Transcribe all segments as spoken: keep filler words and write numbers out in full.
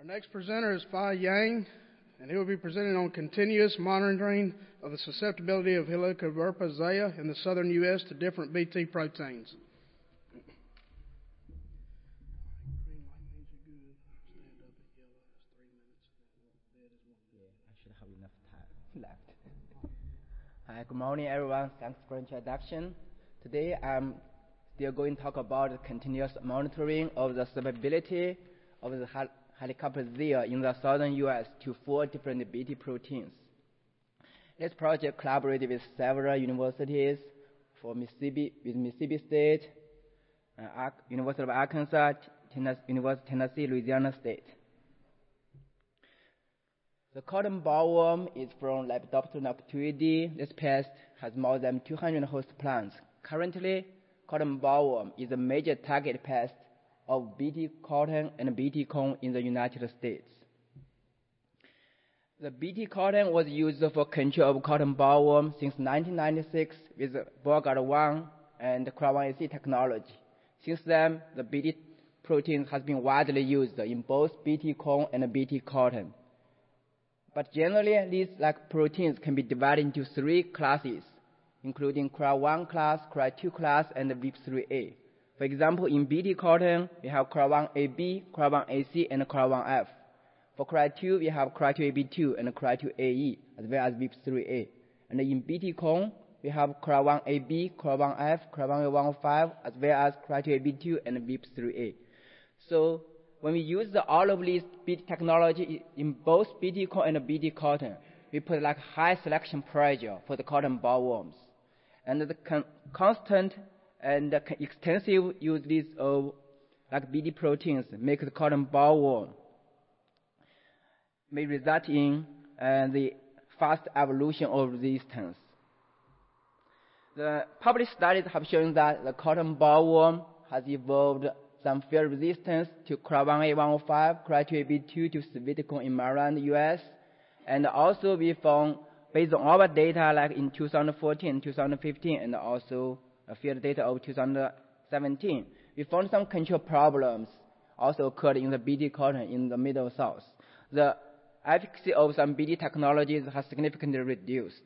Our next presenter is Fai Yang, and he will be presenting on continuous monitoring of the susceptibility of Helicobacter zea in the southern U S to different B T proteins. I should have enough time left. Hi, good morning, everyone. Thanks for the introduction. Today, I'm still going to talk about the continuous monitoring of the susceptibility of the hel Helicobacter zea in the southern U S to four different B T proteins. This project collaborated with several universities for Mississippi, with Mississippi State, uh, University of Arkansas, Tennessee, University of Tennessee, Louisiana State. The cotton bollworm is from Lepidopteran noctuidae. This pest has more than two hundred host plants. Currently, cotton bollworm is a major target pest of B T cotton and B T corn in the United States. The B T cotton was used for control of cotton bollworm since nineteen ninety-six with Boergaard one and CRA one A C technology. Since then, the B T protein has been widely used in both B T corn and B T cotton. But generally, these like proteins can be divided into three classes, including CRA one class, CRA two class, and V I P three A. For example, in B T cotton, we have CRA one A B, CRA one A C, and CRA one F. For CRA two, we have CRA two A B two and CRA two A E, as well as V I P three A. And in B T corn, we have CRA one A B, CRA one F, CRA one A fifteen, as well as CRA two A B two and V I P three A. So when we use the, all of these B T technology in both B T corn and B T cotton, we put like high selection pressure for the cotton bollworms. And the con constant and the extensive use of like B T proteins make the cotton bollworm may result in uh, the fast evolution of resistance. The published studies have shown that the cotton bollworm has evolved some field resistance to CRA one A one oh five, CRA two A B two to Civitacone in Maryland, U S. And also we found, based on our data like in two thousand fourteen, two thousand fifteen, and also a field data of two thousand seventeen, we found some control problems also occurred in the B T cotton in the Middle South. The efficacy of some B T technologies has significantly reduced.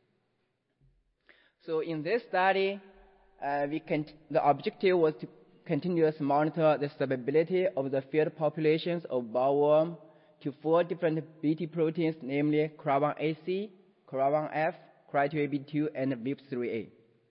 So in this study, uh, we can, the objective was to continuously monitor the susceptibility of the field populations of bollworm to four different B T proteins, namely CRA one A C, CRA one F, CRA two A B two, and V I P three A.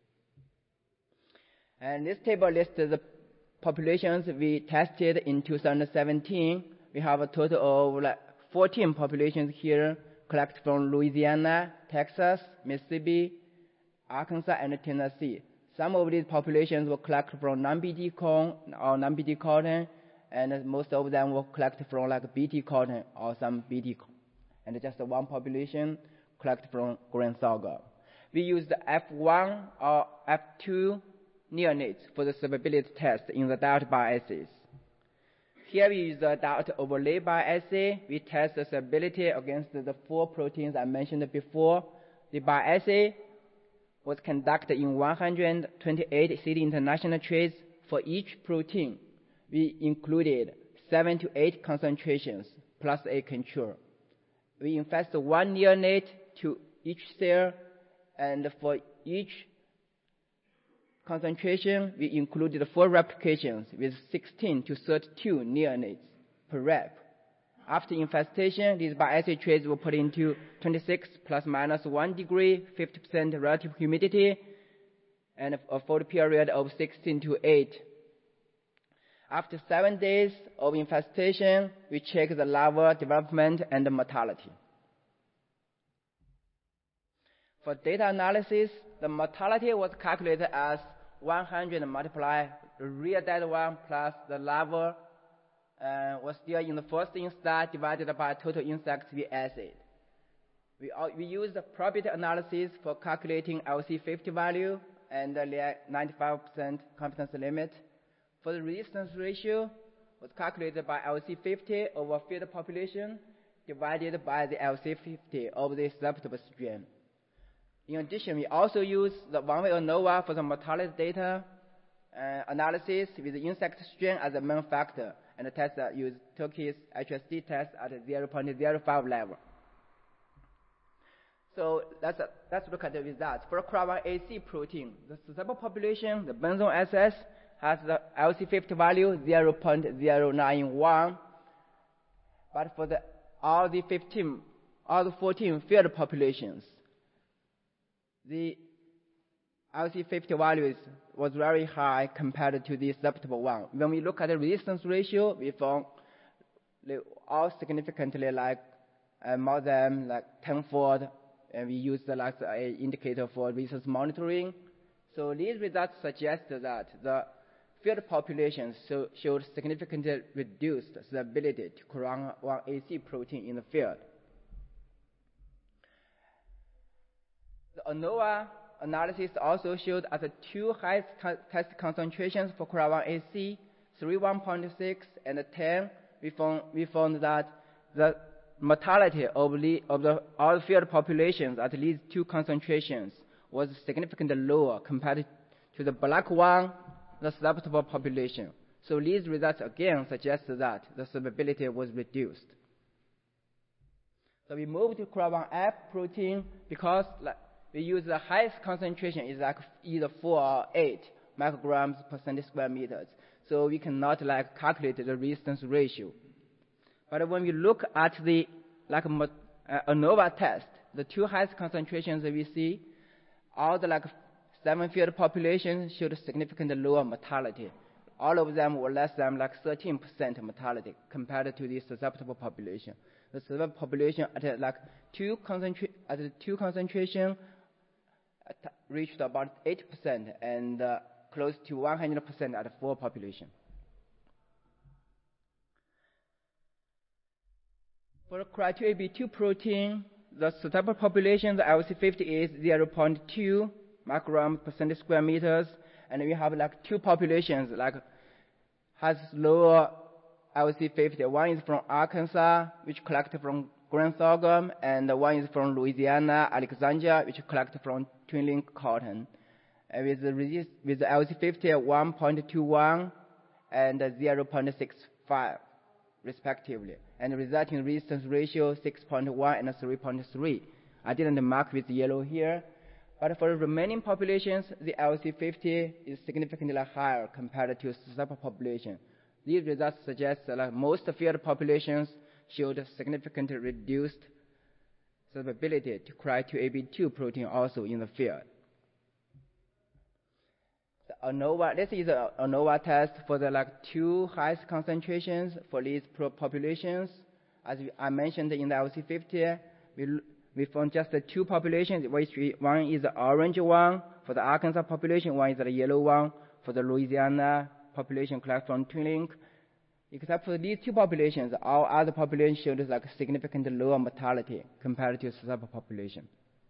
And this table lists the populations we tested in two thousand seventeen. We have a total of like fourteen populations here collected from Louisiana, Texas, Mississippi, Arkansas, and Tennessee. Some of these populations were collected from non-B T corn or non-B T cotton, and most of them were collected from like B T cotton or some B T corn. And just one population collected from grain sorghum. We used the F one or F two neonates for the susceptibility test in the diet bioassays. Here we use the diet overlay bioassay. We test the susceptibility against the four proteins I mentioned before. The bioassay was conducted in one hundred twenty-eight city international traits. For each protein, we included seven to eight concentrations plus a control. We infested one neonate to each cell, and for each concentration, we included four replications with sixteen to thirty-two neonates per rep. After infestation, these bioassay trays were put into twenty-six plus minus one degree, fifty percent relative humidity, and a fold period of sixteen to eight. After seven days of infestation, we check the larva development and the mortality. For data analysis, the mortality was calculated as one hundred multiply the real dead one plus the larva uh, was still in the first instar divided by total insects we assayed. We, uh, we used the probability analysis for calculating L C fifty value and the ninety-five percent confidence limit. For the resistance ratio, was calculated by L C fifty over field population divided by the L C fifty of the susceptible strain. In addition, we also use the one-way ANOVA for the mortality data uh, analysis with the insect strain as a main factor. and the test that use Turkey's H S D test at zero point zero five level. So let's, uh, let's look at the results. For C O R A one A C protein, the susceptible population, the benzoin S S, has the L C fifty value zero point zero nine one. But for the all the fifteen, all the fourteen field populations, the L C fifty values was very high compared to the susceptible one. When we look at the resistance ratio, we found they all significantly like uh, more than like tenfold, and we use the like uh, indicator for resistance monitoring. So these results suggest that the field populations so, showed significantly reduced stability to C O R A one A C protein in the field. The ANOVA analysis also showed at the two highest test concentrations for C O R A one A C, thirty-one point six and ten, we found, we found that the mortality of, the, of the, all field populations at these two concentrations was significantly lower compared to the black one, the susceptible population. So these results again suggest that the stability was reduced. So we moved to C O R A one F protein because like, we use the highest concentration is like either four or eight micrograms per centimeter square meters. So we cannot like calculate the resistance ratio. But when we look at the like uh, ANOVA test, the two highest concentrations that we see, all the like seven field populations showed significantly lower mortality. All of them were less than like thirteen percent mortality compared to the susceptible population. The susceptible population at like two concentra at the two concentration reached about eight percent and uh, close to one hundred percent at the four population. For the C O R A two A B two protein, the susceptible population, the L C fifty is zero point two micrograms per centimeter square meters, and we have like two populations like has lower L C fifty. One is from Arkansas, which collected from grain sorghum, and one is from Louisiana, Alexandria, which collected from twin link cotton. And with the resist, with the L C fifty one point two one and zero point six five respectively, and the resulting resistance ratio six point one and three point three. I didn't mark with yellow here, but for the remaining populations, the L C fifty is significantly higher compared to susceptible population. These results suggest that like, most field populations showed significantly reduced susceptibility to C O R A two A B two protein also in the field. The ANOVA, this is an ANOVA test for the like two highest concentrations for these populations. As I mentioned in the L C fifty, we, we found just the two populations, which we, one is the orange one for the Arkansas population, one is the yellow one for the Louisiana population collected from twin link. Except for these two populations, all other populations showed like significantly lower mortality compared to the susceptible population.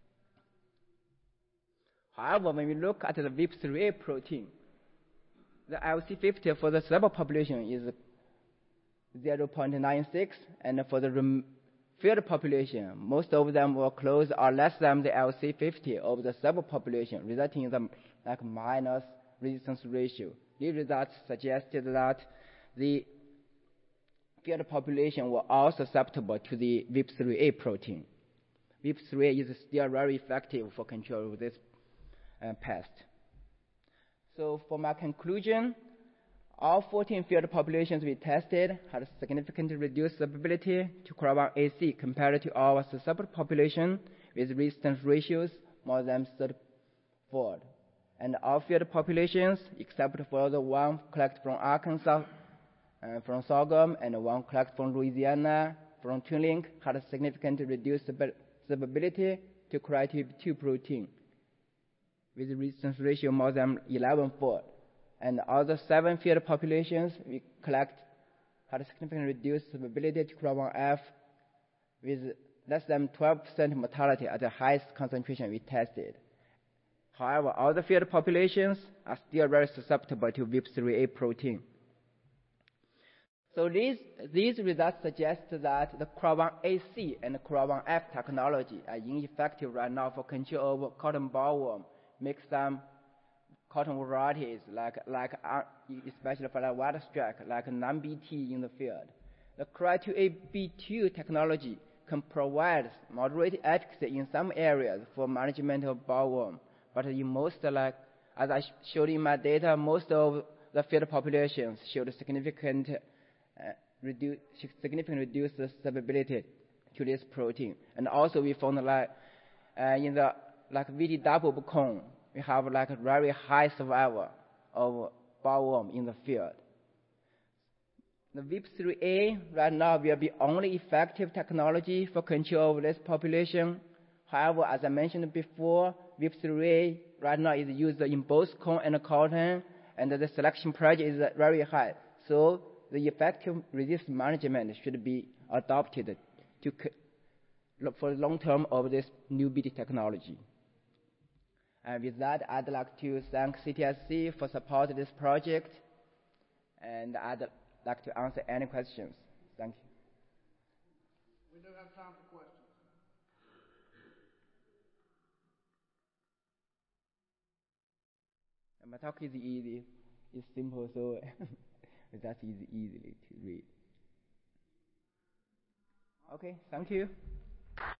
However, when we look at the V I P three A protein, the L C fifty for the susceptible population is zero point nine six, and for the field population, most of them were close or less than the L C fifty of the susceptible population, resulting in the like minus resistance ratio. These results suggested that the field population were all susceptible to the V I P three A protein. V I P three A is still very effective for control of this uh, pest. So for my conclusion, all fourteen field populations we tested had significantly reduced susceptibility to C O R A one A C compared to our susceptible population with resistance ratios more than thirty-fold. And all field populations, except for the one collected from Arkansas, uh, from sorghum, and one collected from Louisiana, from twin link, had a significantly reduced susceptibility to C O R A two A B two protein with resistance ratio more than eleven-fold. And other seven field populations we collect had a significantly reduced susceptibility to C O R A one F with less than twelve percent mortality at the highest concentration we tested. However, all the field populations are still very susceptible to V I P three A protein. So these, these results suggest that the C O R A one A C and the C O R A one F technology are ineffective right now for control of cotton bollworm, make some cotton varieties, like, like uh, especially for the water strike, like non B T in the field. The Cry two A B two technology can provide moderate efficacy in some areas for management of bollworm, but in most, like, as I showed in my data, most of the field populations showed significant, uh, reduce, significantly reduced susceptibility to this protein. And also we found like uh, in the like V T double cone, we have like a very high survival of bollworm in the field. The V I P three A right now will be only effective technology for control of this population. However, as I mentioned before, V I P three A right now is used in both corn and cotton, and the selection pressure is very high. So the effective resistance management should be adopted to look for the long term of this new B T technology. And with that, I'd like to thank C T S C for supporting this project, and I'd like to answer any questions. Thank you. We do have time for questions. My talk is easy. It's simple, so that's easy, easily to read. Okay, thank you.